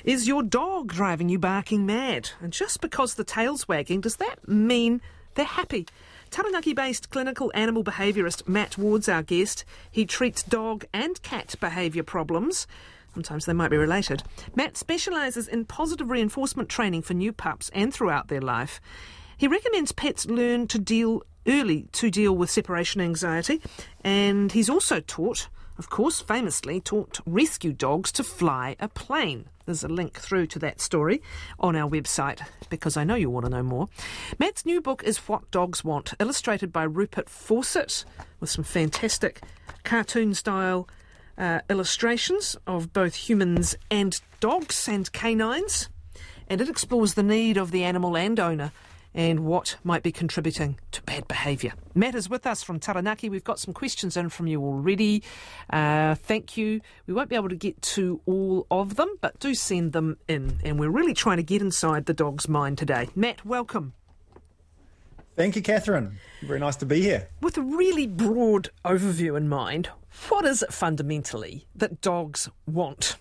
Is your dog driving you barking mad? And just because the tail's wagging, does that mean they're happy? Taranaki-based clinical animal behaviourist Matt Ward's our guest. He treats dog and cat behaviour problems. Sometimes they might be related. Matt specialises in positive reinforcement training for new pups and throughout their life. He recommends pets learn to deal with separation anxiety, and he's also famously taught rescue dogs to fly a plane. There's a link through to that story on our website because I know you want to know more. Matt's new book is What Dogs Want, illustrated by Rupert Fawcett with some fantastic cartoon-style illustrations of both humans and dogs and canines. And it explores the need of the animal and owner and what might be contributing to bad behaviour. Matt is with us from Taranaki. We've got some questions in from you already. Thank you. We won't be able to get to all of them, but do send them in. And we're really trying to get inside the dog's mind today. Matt, welcome. Thank you, Catherine. Very nice to be here. With a really broad overview in mind, what is it fundamentally that dogs want?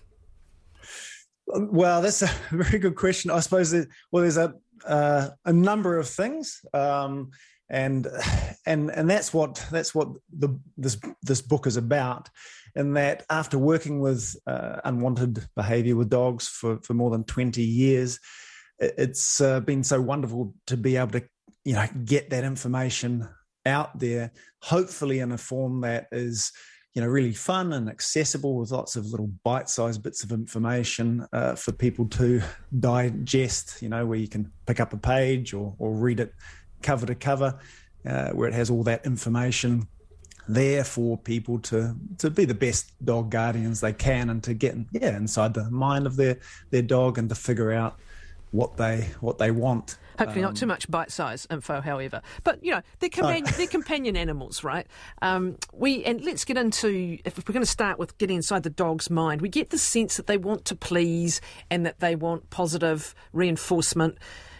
Well, that's a very good question. I suppose there's a number of things, and that's what this book is about. In that, after working with unwanted behaviour with dogs for more than 20 years, it's been so wonderful to be able to get that information out there, hopefully in a form that is really fun and accessible with lots of little bite-sized bits of information for people to digest, where you can pick up a page or read it cover to cover, where it has all that information there for people to be the best dog guardians they can and to get inside the mind of their dog and to figure out what they want. Hopefully not too much bite-sized info, however. But, they're companion animals, right? And let's get into, if we're going to start with getting inside the dog's mind, we get the sense that they want to please and that they want positive reinforcement.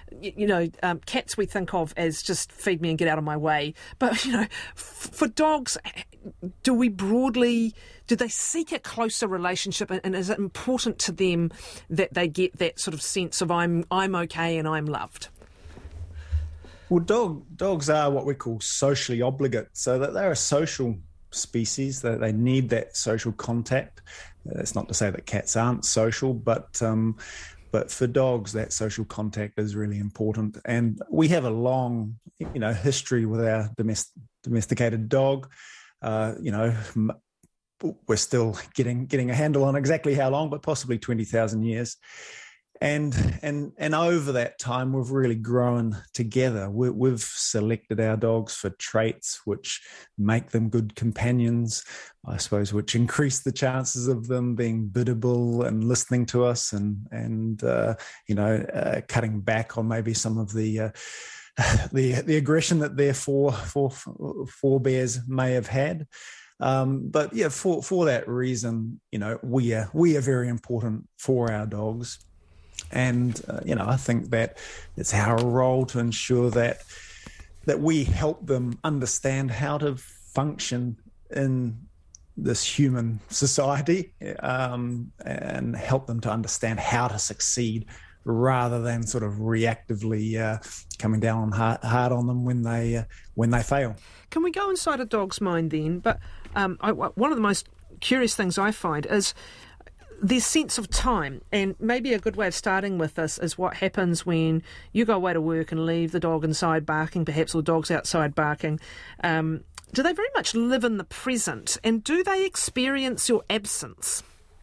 Cats we think of as just feed me and get out of my way. But, for dogs, do they seek a closer relationship, and is it important to them that they get that sort of sense of I'm okay and I'm loved? Well, dogs are what we call socially obligate, so that they're a social species, that they need that social contact. That's not to say that cats aren't social, but for dogs, that social contact is really important. And we have a long, history with our domesticated dog. We're still getting a handle on exactly how long, but possibly 20,000 years. And over that time, we've really grown together. We've selected our dogs for traits which make them good companions, I suppose, which increase the chances of them being biddable and listening to us and cutting back on maybe some of the aggression that their forebears may have had. But for that reason, we are very important for our dogs. And, I think that it's our role to ensure that we help them understand how to function in this human society, and help them to understand how to succeed rather than sort of reactively coming down hard on them when they fail. Can we go inside a dog's mind then? But one of the most curious things I find is this sense of time, and maybe a good way of starting with this is what happens when you go away to work and leave the dog inside barking, perhaps, or the dog's outside barking. Do they very much live in the present, and do they experience your absence?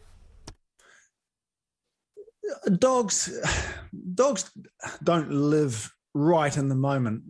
Dogs don't live right in the moment.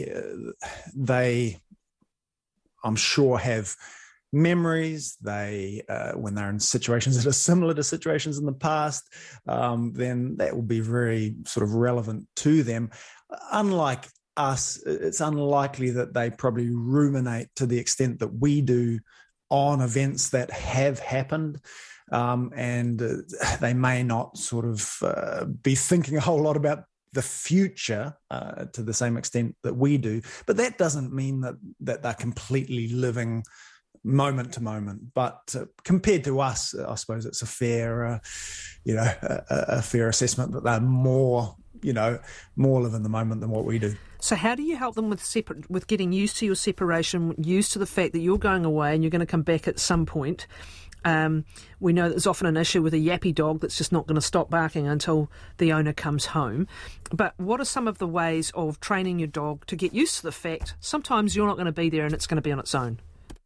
They I'm sure have memories. They when they're in situations that are similar to situations in the past, then that will be very sort of relevant to them. Unlike us, it's unlikely that they probably ruminate to the extent that we do on events that have happened. And they may not sort of be thinking a whole lot about the future to the same extent that we do. But that doesn't mean that they're completely living moment to moment. But compared to us, I suppose it's a fair, a fair assessment that they're more live in the moment than what we do. So how do you help them with getting used to your separation, used to the fact that you're going away and you're going to come back at some point? We know there's often an issue with a yappy dog that's just not going to stop barking until the owner comes home. But what are some of the ways of training your dog to get used to the fact sometimes you're not going to be there and it's going to be on its own?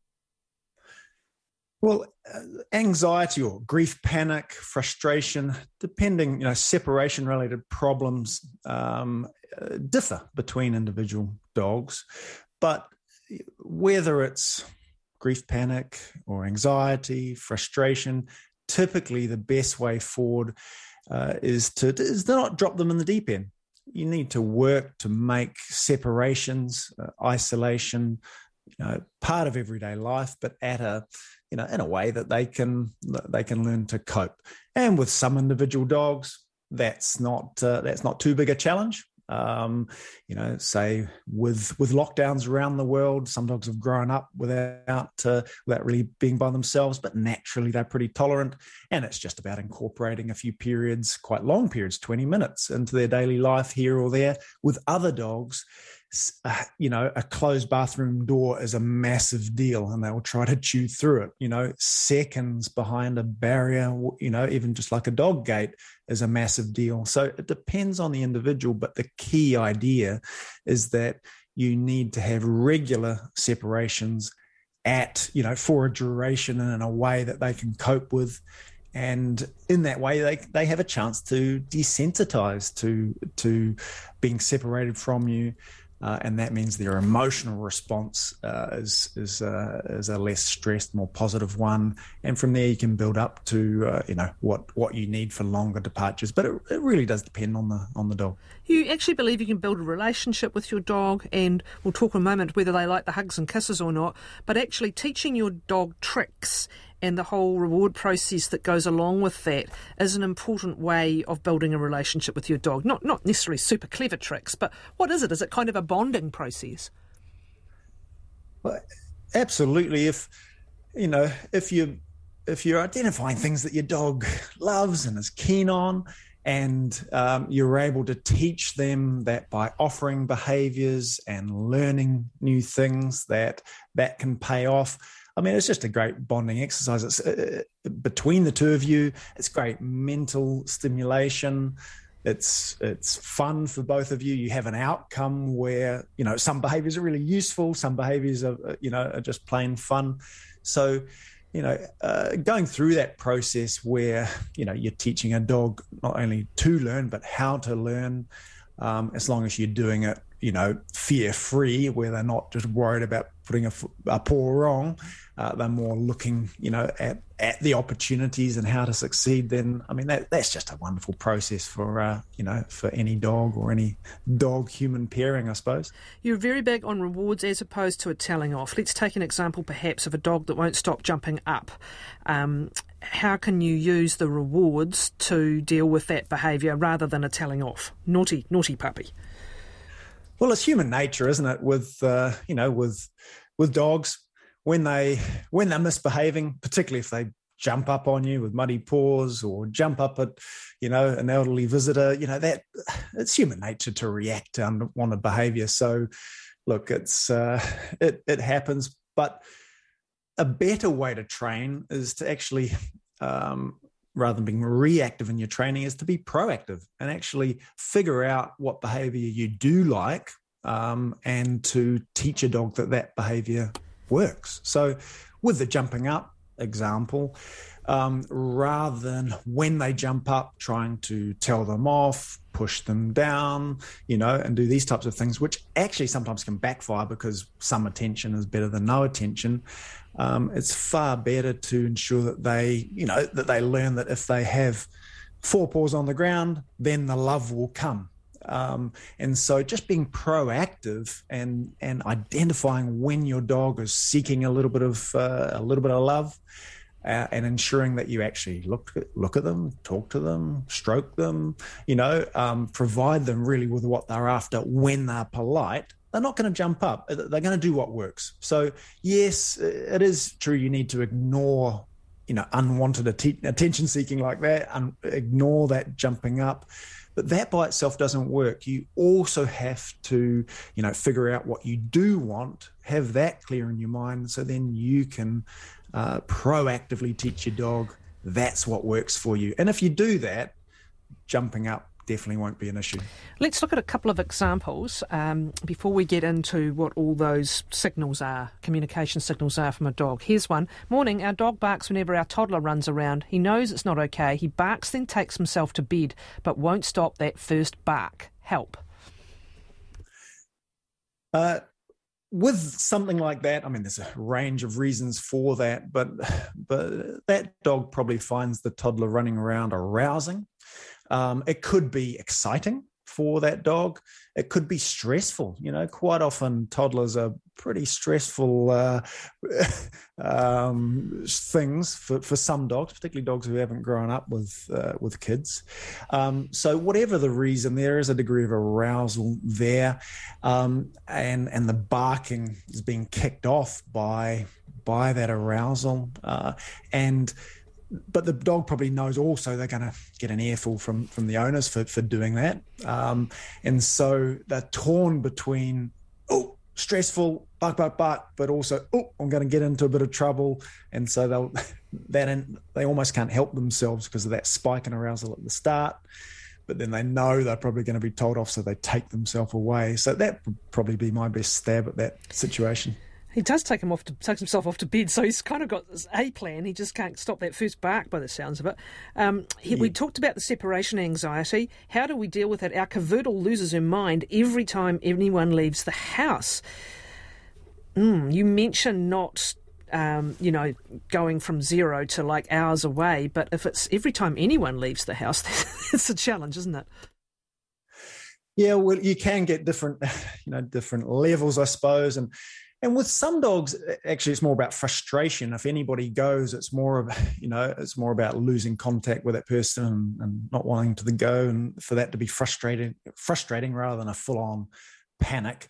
Well, anxiety or grief, panic, frustration, depending, separation-related problems differ between individual dogs. But whether it's grief, panic, or anxiety, frustration, typically the best way forward is to not drop them in the deep end. You need to work to make separations, isolation, part of everyday life, but at in a way that they can learn to cope. And with some individual dogs, that's not too big a challenge. Say with lockdowns around the world, some dogs have grown up without really being by themselves, but naturally they're pretty tolerant. And it's just about incorporating a few periods, quite long periods, 20 minutes into their daily life here or there. With other dogs, a closed bathroom door is a massive deal and they will try to chew through it. Seconds behind a barrier, even just like a dog gate is a massive deal. So it depends on the individual, but the key idea is that you need to have regular separations for a duration and in a way that they can cope with. And in that way, they have a chance to desensitize to being separated from you. And that means their emotional response is a less stressed, more positive one. And from there, you can build up to what you need for longer departures. But it really does depend on the dog. You actually believe you can build a relationship with your dog, and we'll talk in a moment whether they like the hugs and kisses or not. But actually teaching your dog tricks and the whole reward process that goes along with that is an important way of building a relationship with your dog. Not necessarily super clever tricks, but what is it? Is it kind of a bonding process? Well, absolutely. If you're identifying things that your dog loves and is keen on, and you're able to teach them that by offering behaviours and learning new things that can pay off. I mean, it's just a great bonding exercise. It's between the two of you. It's great mental stimulation. It's fun for both of you. You have an outcome where, some behaviors are really useful. Some behaviors are just plain fun. So, going through that process where, you're teaching a dog not only to learn, but how to learn, as long as you're doing it, fear-free, where they're not just worried about putting a paw wrong, they're more looking, at the opportunities and how to succeed. Then, I mean, that's just a wonderful process for any dog or any dog-human pairing, I suppose. You're very big on rewards as opposed to a telling off. Let's take an example, perhaps, of a dog that won't stop jumping up. How can you use the rewards to deal with that behaviour rather than a telling off? Naughty puppy. Well, it's human nature, isn't it? With dogs, when they're misbehaving, particularly if they jump up on you with muddy paws or jump up at, an elderly visitor, that it's human nature to react to unwanted behaviour. So, look, it happens, but a better way to train is to actually, rather than being reactive in your training, is to be proactive and actually figure out what behavior you do like, and to teach a dog that behavior works. So with the jumping up example, rather than when they jump up trying to tell them off, push them down, and do these types of things, which actually sometimes can backfire because some attention is better than no attention. It's far better to ensure that they learn that if they have 4 paws on the ground, then the love will come. And so just being proactive and identifying when your dog is seeking a little bit of love, and ensuring that you actually look at them, talk to them, stroke them, provide them really with what they're after when they're polite, they're not going to jump up. They're going to do what works. So yes, it is true. You need to ignore, unwanted attention seeking like that, ignore that jumping up. But that by itself doesn't work. You also have to, figure out what you do want, have that clear in your mind, so then you can proactively teach your dog that's what works for you. And if you do that, jumping up definitely won't be an issue. Let's look at a couple of examples before we get into what all those signals are, communication signals are from a dog. Here's one. Morning, our dog barks whenever our toddler runs around. He knows it's not okay. He barks, then takes himself to bed, but won't stop that first bark. Help. With something like that, I mean, there's a range of reasons for that, but that dog probably finds the toddler running around arousing. It could be exciting for that dog. It could be stressful. Quite often toddlers are pretty stressful things for some dogs, particularly dogs who haven't grown up with kids. So whatever the reason, there is a degree of arousal there, and the barking is being kicked off by that arousal, but the dog probably knows also they're going to get an earful from the owners for doing that. And so they're torn between, stressful, bark, bark, bark, but also, I'm going to get into a bit of trouble. And so they almost can't help themselves because of that spike in arousal at the start. But then they know they're probably going to be told off, so they take themselves away. So that would probably be my best stab at that situation. He does take himself off to bed, so he's kind of got a plan. He just can't stop that first bark by the sounds of it. We talked about the separation anxiety. How do we deal with it? Our cavoodle loses her mind every time anyone leaves the house. You mentioned not, going from 0 to like hours away, but if it's every time anyone leaves the house, it's a challenge, isn't it? Yeah, well, you can get different levels, I suppose, and with some dogs, actually, it's more about frustration. If anybody goes, it's more about losing contact with that person and not wanting to go, and for that to be frustrating rather than a full-on panic.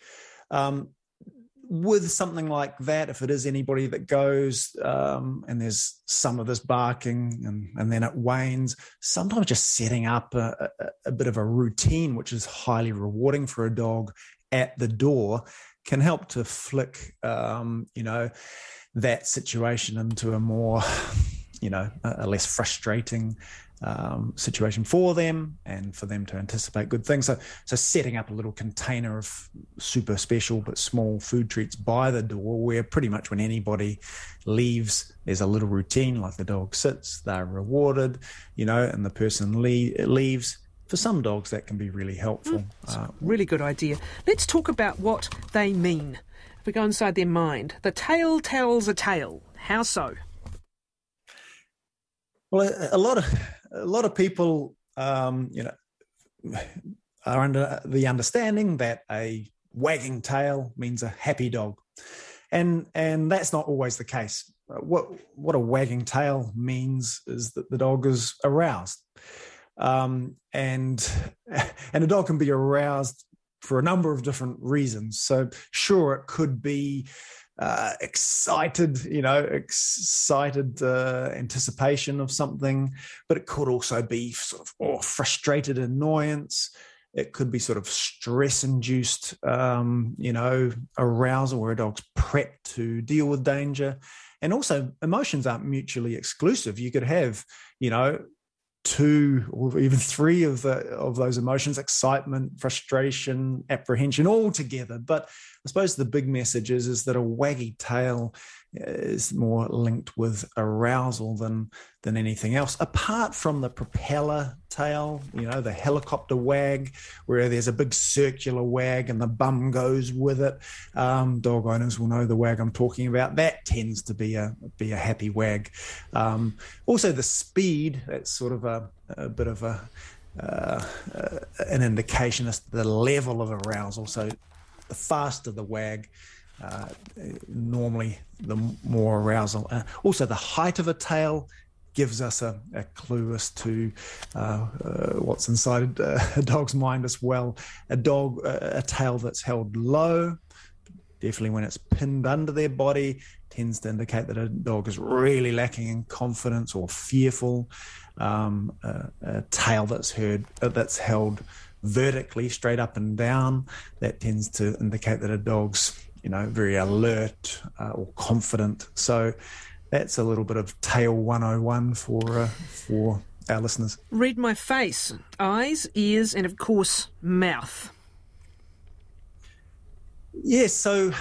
With something like that, if it is anybody that goes and there's some of this barking and then it wanes, sometimes just setting up a bit of a routine, which is highly rewarding for a dog at the door, can help to flick, that situation into a more, a less frustrating situation for them and for them to anticipate good things. So setting up a little container of super special but small food treats by the door, where pretty much when anybody leaves, there's a little routine, like the dog sits, they're rewarded, and the person leaves. For some dogs, that can be really helpful. Really good idea. Let's talk about what they mean. If we go inside their mind, the tail tells a tale. How so? Well, a lot of people, are under the understanding that a wagging tail means a happy dog, and that's not always the case. What a wagging tail means is that the dog is aroused. And a dog can be aroused for a number of different reasons. So sure, it could be excited anticipation of something, but it could also be sort of frustrated annoyance. It could be sort of stress-induced, arousal, where a dog's prepped to deal with danger. And also, emotions aren't mutually exclusive. You could have, 2 or even 3 of those emotions: excitement, frustration, apprehension, all together. But I suppose the big message is that a waggy tail is more linked with arousal than anything else, apart from the propeller tail, the helicopter wag, where there's a big circular wag and the bum goes with it. Dog owners will know the wag I'm talking about. That tends to be a happy wag. Also the speed, that's sort of a bit of an indication as to the level of arousal. So the faster the wag, normally the more arousal. Also, the height of a tail gives us a clue as to what's inside a dog's mind as well. A tail that's held low, definitely when it's pinned under their body, tends to indicate that a dog is really lacking in confidence or fearful. A tail that's held vertically, straight up and down, that tends to indicate that a dog's very alert or confident. So that's a little bit of tail 101 for our listeners. Read my face: eyes, ears, and of course mouth. Yes, so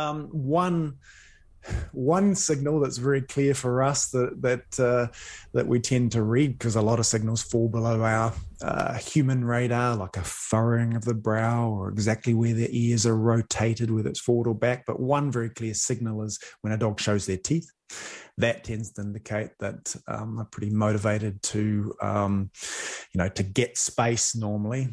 one signal that's very clear for us that we tend to read, because a lot of signals fall below our human radar, like a furrowing of the brow or exactly where the ears are rotated, whether it's forward or back. But one very clear signal is when a dog shows their teeth. That tends to indicate that they're pretty motivated to get space normally.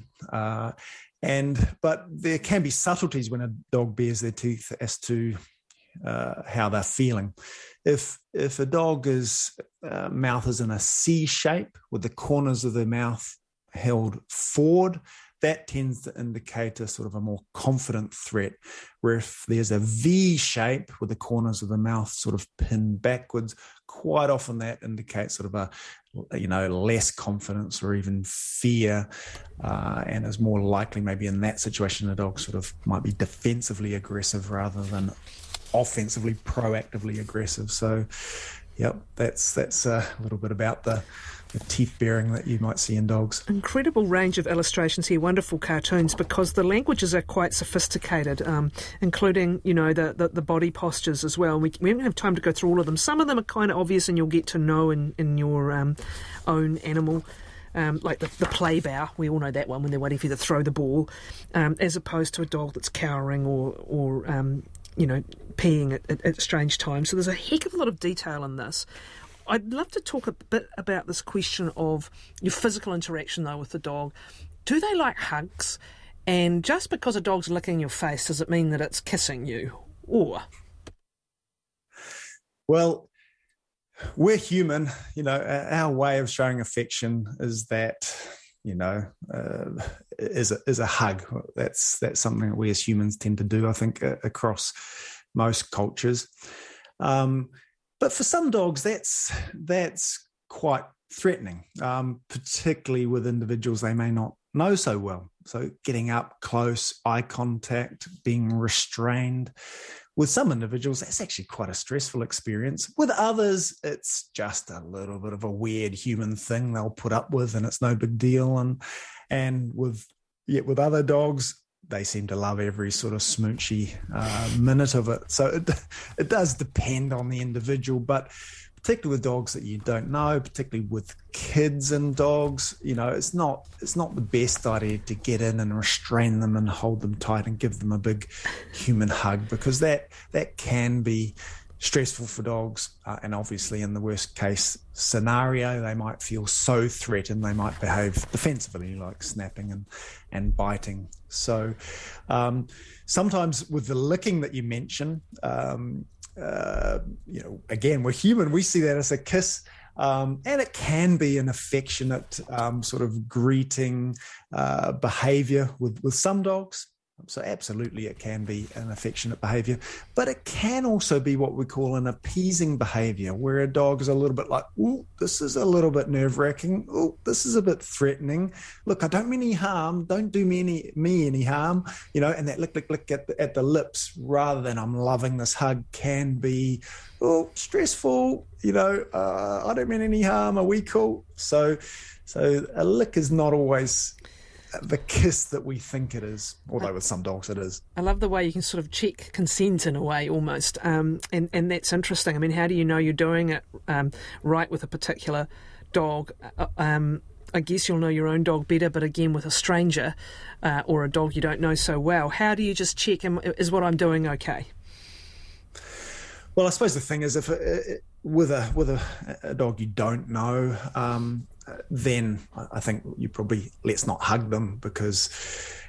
But there can be subtleties when a dog bares their teeth as to how they're feeling. If a dog's mouth is in a C shape with the corners of the mouth held forward, that tends to indicate a sort of a more confident threat. Where if there's a V shape with the corners of the mouth sort of pinned backwards, quite often that indicates sort of a less confidence or even fear, and is more likely maybe in that situation a dog sort of might be defensively aggressive rather than offensively, proactively aggressive. So, yep, that's a little bit about the teeth baring that you might see in dogs. Incredible range of illustrations here, wonderful cartoons, because the languages are quite sophisticated, including, the body postures as well. We don't have time to go through all of them. Some of them are kind of obvious and you'll get to know in your own animal. Like the play bow, we all know that one when they're waiting for you to throw the ball, as opposed to a dog that's cowering or peeing at strange times. So there's a heck of a lot of detail in this. I'd love to talk a bit about this question of your physical interaction, though, with the dog. Do they like hugs? And just because a dog's licking your face, does it mean that it's kissing you? Or? Well, we're human. Our way of showing affection is that, is a hug. That's something that we as humans tend to do, I think, across most cultures. But for some dogs, that's quite threatening, particularly with individuals they may not know so well. So getting up close, eye contact, being restrained. With some individuals, that's actually quite a stressful experience. With others, it's just a little bit of a weird human thing they'll put up with, and it's no big deal. And with other dogs, they seem to love every sort of smoochy minute of it. So it does depend on the individual, but particularly with dogs that you don't know, particularly with kids and dogs, it's not the best idea to get in and restrain them and hold them tight and give them a big human hug, because that can be stressful for dogs. And obviously in the worst case scenario, they might feel so threatened, they might behave defensively, like snapping and biting. So sometimes with the licking that you mentioned, again, we're human, we see that as a kiss. And it can be an affectionate sort of greeting behavior with some dogs. So absolutely it can be an affectionate behavior, but it can also be what we call an appeasing behavior, where a dog is a little bit like, oh, this is a little bit nerve-wracking. Oh, this is a bit threatening. Look, I don't mean any harm. Don't do me any harm. And that lick at the lips rather than I'm loving this hug can be, oh, stressful. I don't mean any harm. Are we cool? So a lick is not always the kiss that we think it is, although with some dogs it is. I love the way you can sort of check consent in a way almost, and that's interesting. I mean, how do you know you're doing it right with a particular dog? I guess you'll know your own dog better, but again, with a stranger or a dog you don't know so well, how do you just check, is what I'm doing okay? Well, I suppose the thing is, if with a dog you don't know, then I think you probably let's not hug them, because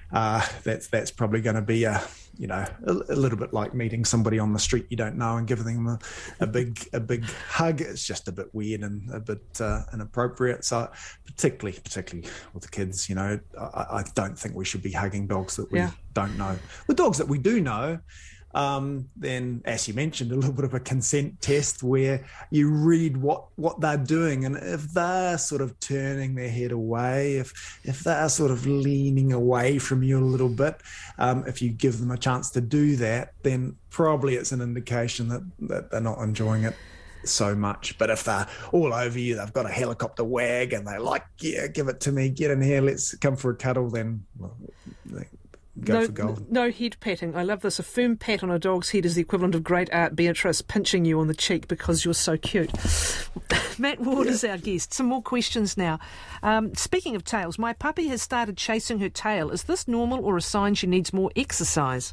that's probably going to be a little bit like meeting somebody on the street you don't know and giving them a big hug. It's just a bit weird and a bit inappropriate. So particularly with the kids, I don't think we should be hugging dogs that we don't know. With dogs that we do know, then, as you mentioned, a little bit of a consent test where you read what they're doing, and if they're sort of turning their head away, if they're sort of leaning away from you a little bit, if you give them a chance to do that, then probably it's an indication that they're not enjoying it so much. But if they're all over you, they've got a helicopter wag, and they're like, yeah, give it to me, get in here, let's come for a cuddle, then go for gold. No head patting. I love this. A firm pat on a dog's head is the equivalent of great Aunt Beatrice pinching you on the cheek because you're so cute. Matt Ward is our guest. Some more questions now. Speaking of tails, my puppy has started chasing her tail. Is this normal or a sign she needs more exercise?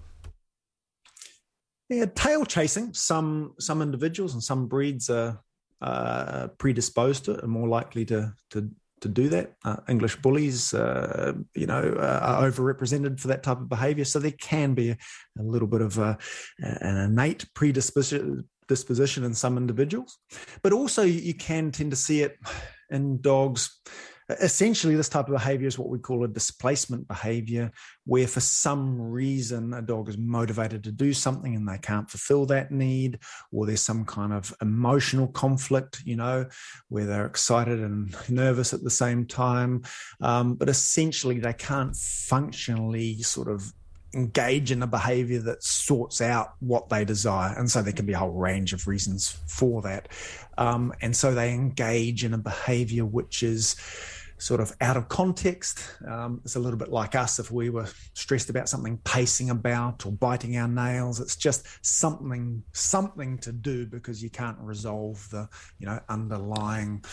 Yeah, tail chasing. Some individuals and some breeds are predisposed to it, are more likely to do that. English bullies, are overrepresented for that type of behaviour. So there can be a little bit of an innate predisposition in some individuals. But also you can tend to see it in dogs. Essentially, this type of behaviour is what we call a displacement behaviour, where for some reason a dog is motivated to do something and they can't fulfill that need, or there's some kind of emotional conflict, where they're excited and nervous at the same time. But essentially, they can't functionally sort of engage in a behavior that sorts out what they desire. And so there can be a whole range of reasons for that. And so they engage in a behavior which is sort of out of context. It's a little bit like us if we were stressed about something, pacing about or biting our nails. It's just something to do because you can't resolve the underlying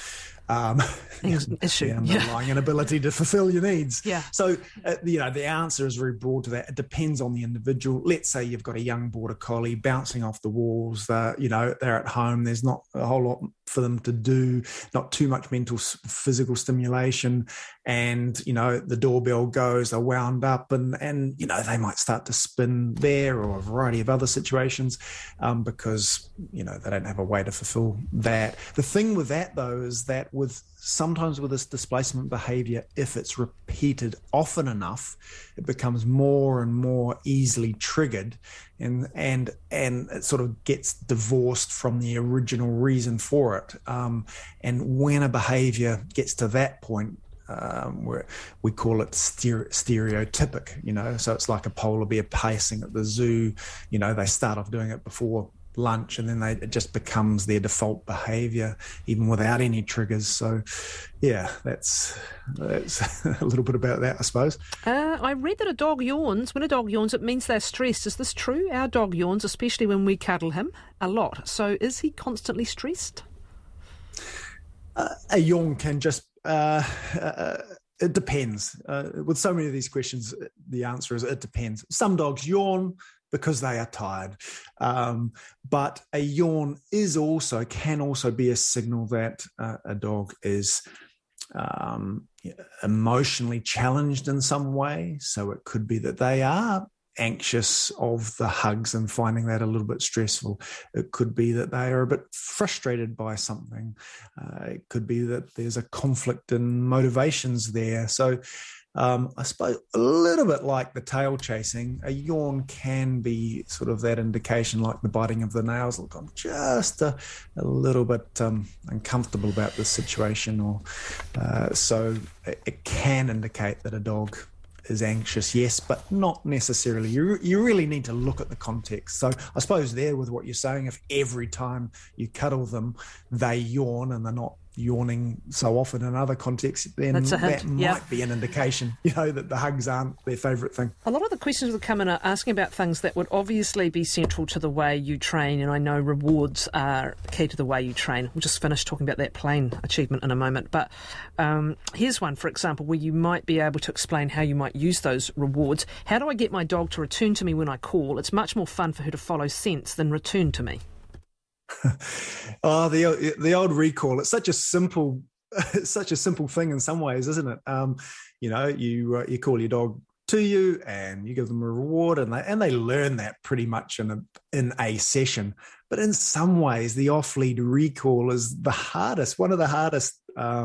issue, the underlying inability to fulfill your needs. Yeah. So the answer is very broad to that. It depends on the individual. Let's say you've got a young border collie bouncing off the walls. They're at home. There's not a whole lot for them to do, not too much mental physical stimulation, and the doorbell goes, they're wound up, and they might start to spin there, or a variety of other situations, because they don't have a way to fulfill that. The thing with that though is that sometimes with this displacement behavior, if it's repeated often enough, it becomes more and more easily triggered, and it sort of gets divorced from the original reason for it. And when a behavior gets to that point, where we call it stereotypic, so it's like a polar bear pacing at the zoo. They start off doing it before lunch, and then it just becomes their default behavior even without any triggers. So yeah, that's a little bit about that, I suppose. I read that a dog yawns. When a dog yawns, it means they're stressed. Is this true? Our dog yawns, especially when we cuddle him, a lot. So is he constantly stressed? A yawn can just it depends. With so many of these questions, the answer is it depends. Some dogs yawn because they are tired. But a yawn can also be a signal that a dog is emotionally challenged in some way. So it could be that they are anxious of the hugs and finding that a little bit stressful. It could be that they are a bit frustrated by something. It could be that there's a conflict in motivations there. So I suppose a little bit like the tail chasing, a yawn can be sort of that indication, like the biting of the nails. Look, I'm just a little bit uncomfortable about this situation, or so it can indicate that a dog is anxious, yes, but not necessarily. You really need to look at the context. So I suppose there with what you're saying, if every time you cuddle them, they yawn and they're not yawning so often in other contexts, then that might be an indication, that the hugs aren't their favourite thing. A lot of the questions that come in are asking about things that would obviously be central to the way you train, and I know rewards are key to the way you train. We'll just finish talking about that plane achievement in a moment. But here's one, for example, where you might be able to explain how you might use those rewards. How do I get my dog to return to me when I call? It's much more fun for her to follow scents than return to me. Oh, the old recall. It's such a simple thing in some ways, isn't it? You call your dog to you, and you give them a reward, and they learn that pretty much in a session. But in some ways, the off-lead recall is one of the hardest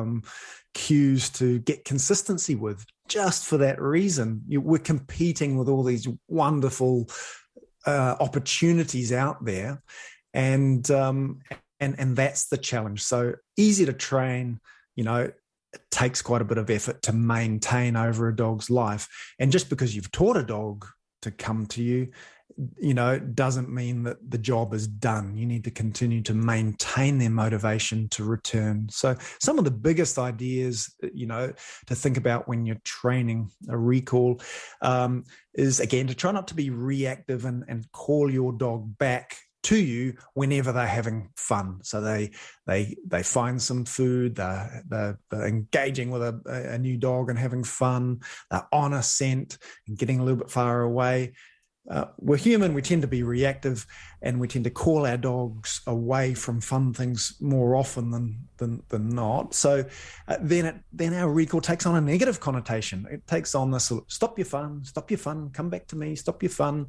cues to get consistency with, just for that reason. We're competing with all these wonderful opportunities out there, and that's the challenge. So easy to train, it takes quite a bit of effort to maintain over a dog's life. And just because you've taught a dog to come to you, doesn't mean that the job is done. You need to continue to maintain their motivation to return. So some of the biggest ideas, to think about when you're training a recall is, again, to try not to be reactive and call your dog back to you whenever they're having fun. So they find some food, they're engaging with a new dog and having fun, they're on a scent and getting a little bit far away. We're human, we tend to be reactive, and we tend to call our dogs away from fun things more often than not. So then our recall takes on a negative connotation. It takes on this stop your fun, come back to me, stop your fun.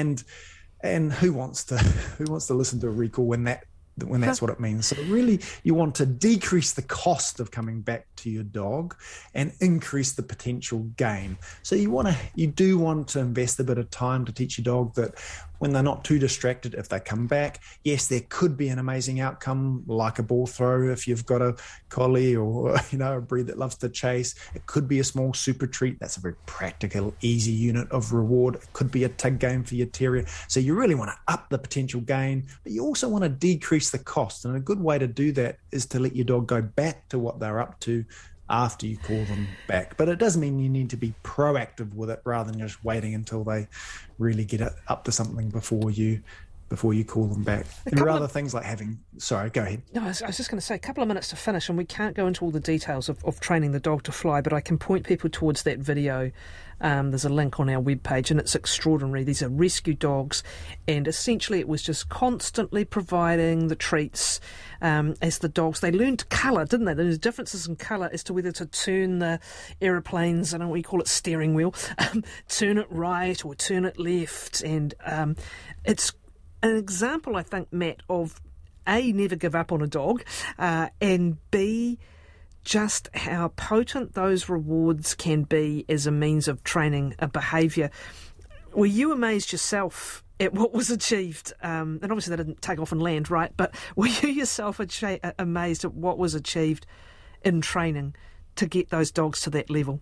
And who wants to listen to a recall when that's what it means? So really, you want to decrease the cost of coming back to your dog and increase the potential gain. So you do want to invest a bit of time to teach your dog that when they're not too distracted, if they come back, yes, there could be an amazing outcome, like a ball throw if you've got a collie or a breed that loves to chase. It could be a small super treat. That's a very practical, easy unit of reward. It could be a tug game for your terrier. So you really want to up the potential gain, but you also want to decrease the cost. And a good way to do that is to let your dog go back to what they're up to after you call them back. But it does mean you need to be proactive with it rather than just waiting until they really get up to something before you call them back. There are other things like sorry, go ahead. No, I was just going to say, a couple of minutes to finish, and we can't go into all the details of training the dog to fly, but I can point people towards that video. There's a link on our webpage, and it's extraordinary. These are rescue dogs, and essentially it was just constantly providing the treats as the dogs. They learned colour, didn't they? There's differences in colour as to whether to turn the aeroplane's, I don't know what you call it, steering wheel, turn it right or turn it left, and it's an example, I think, Matt, of A, never give up on a dog, and B, just how potent those rewards can be as a means of training a behaviour. Were you amazed yourself at what was achieved? And obviously they didn't take off and land, right? But were you yourself amazed at what was achieved in training to get those dogs to that level?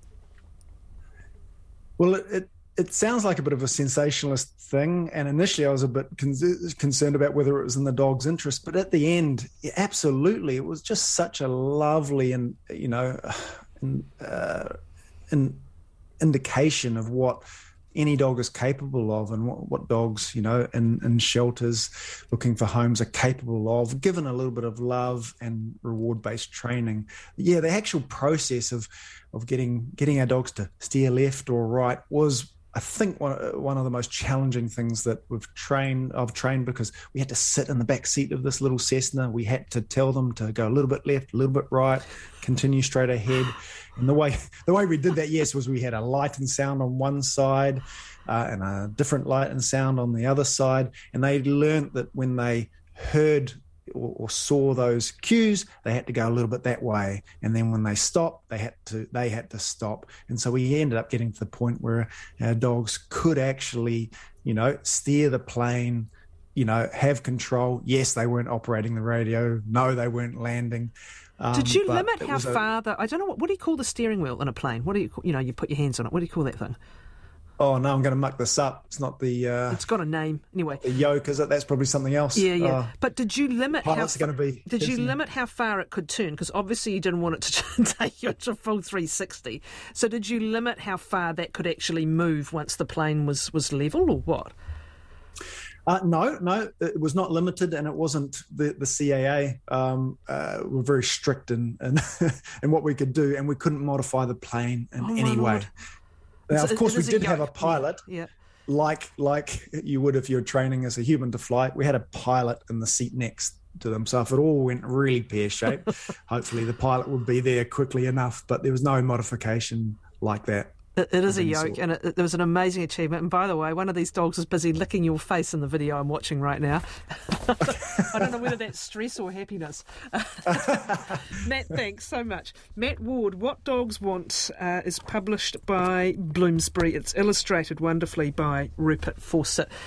Well, it sounds like a bit of a sensationalist thing, and initially I was a bit concerned about whether it was in the dog's interest, but at the end, absolutely, it was just such a lovely and an indication of what any dog is capable of, and what dogs, in shelters looking for homes are capable of, given a little bit of love and reward-based training. Yeah, the actual process of getting our dogs to steer left or right was, I think, one of the most challenging things that I've trained, because we had to sit in the back seat of this little Cessna. We had to tell them to go a little bit left, a little bit right, continue straight ahead. And the way we did that, yes, was we had a light and sound on one side and a different light and sound on the other side. And they learned that when they heard or saw those cues, they had to go a little bit that way, and then when they stopped, they had to stop. And so we ended up getting to the point where our dogs could actually, steer the plane, have control. Yes, they weren't operating the radio. No, they weren't landing. Did you limit how far I don't know, what do you call the steering wheel in a plane? What do you, you put your hands on it. What do you call that thing? Oh, no, I'm going to muck this up. It's not the... it's got a name. Anyway. The yoke, is it? That's probably something else. Yeah. But did you limit Did you limit how far it could turn? Because obviously you didn't want it to take you to full 360. So did you limit how far that could actually move once the plane was level, or what? No, it was not limited, and it wasn't the CAA. Were very strict in what we could do, and we couldn't modify the plane in any way. Now, of course, we did have a pilot, like you would if you're training as a human to fly. We had a pilot in the seat next to them. So if it all went really pear-shaped, hopefully the pilot would be there quickly enough. But there was no modification like that It is a yoke, and it was an amazing achievement. And by the way, one of these dogs is busy licking your face in the video I'm watching right now. I don't know whether that's stress or happiness. Matt, thanks so much. Matt Ward, What Dogs Want is published by Bloomsbury. It's illustrated wonderfully by Rupert Fawcett.